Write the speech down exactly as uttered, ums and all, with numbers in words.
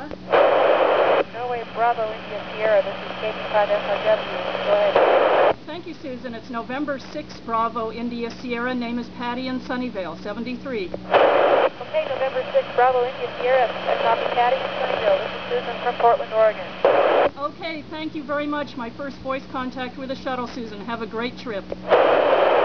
Sierra. Norway Bravo India Sierra, this is K B five S R W. Go ahead. Thank you, Susan. It's November sixth, Bravo India Sierra. Name is Patty in Sunnyvale, seventy-three. Okay, November sixth, Bravo India Sierra, I copy Patty in Sunnyvale. This is Susan from Portland, Oregon. Okay, thank you very much. My first voice contact with a shuttle, Susan. Have a great trip.